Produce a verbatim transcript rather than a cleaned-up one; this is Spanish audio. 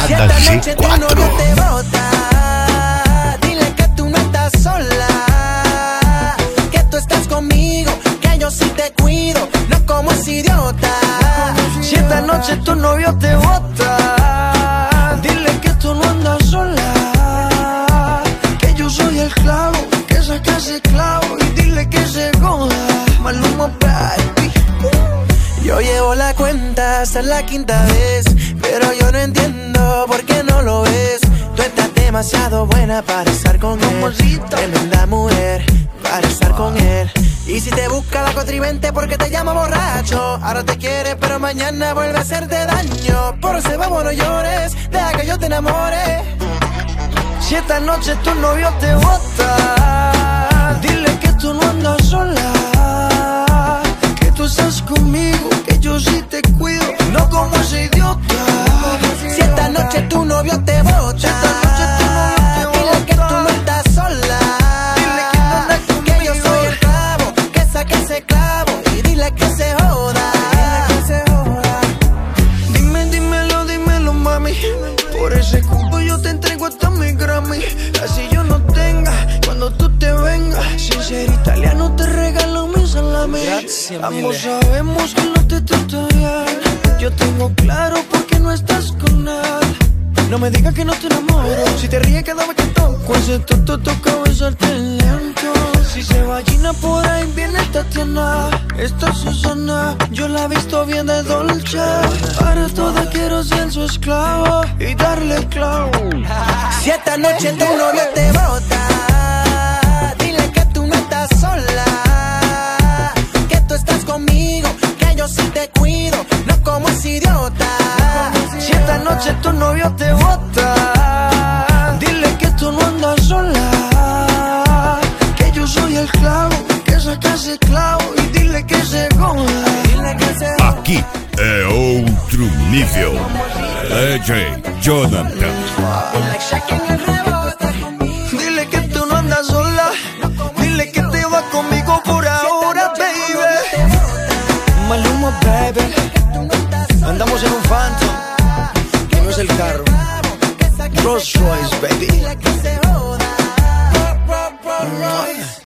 Banda G cuatro. Dile que tú no estás sola, que tú estás conmigo, que yo sí te cuido, no como ese idiota. Si esta noche tu novio te bota, dile que tú no andas sola, que yo soy el clavo, que saca ese clavo y dile que se joda. Maluma, baby. Yo llevo la cuenta hasta la quinta vez, pero yo no entiendo por qué no lo ves. Tú estás demasiado buena para estar con él, tremenda mujer para estar con él. Y si te busca la contrivente porque te llama borracho, ahora te quiere pero mañana vuelve a hacerte daño. Por ese vamos no llores, deja que yo te enamore. Si esta noche tu novio te bota, dile que tú no andas sola, que tú estás conmigo, que yo sí te cuido, no como ese idiota. Si esta noche tu novio te bota, si esta noche tu novio te dile que tú no estás sola, dile que no andas conmigo, que yo soy el clavo, que saque ese clavo y dile que se joda, dile que se joda. Dime, dímelo, dímelo, mami, por ese cupo yo te entrego hasta mi Grammy. Así yo no tenga cuando tú te vengas, sin ser italiano te regalo mi salami. Ambos sabemos que no te trato bien, yo tengo claro por qué no estás con él. No me digas que no te enamoro, si te ríes cada vez que toco ese toto toca besarte lento. Si se vagina por ahí viene Tatiana, esta Susana, yo la he visto bien de dolce. Para toda quiero ser su esclavo y darle clavo. Si esta noche tu novio te bota, dile que tú no estás sola, que tú estás conmigo, que yo sí te cuido, no como ese idiota. Si esta noche tu novio te bota, dile que tú no andas sola, que yo soy el clavo, que saca ese clavo y dile que se joda. Aqui é outro nível. D J Jonathan. Dile que tú no andas sola, dile que te vas conmigo por ahora, baby. Maluma, baby. Andamos en un Phantom, que no es el carro, Rolls Royce, baby.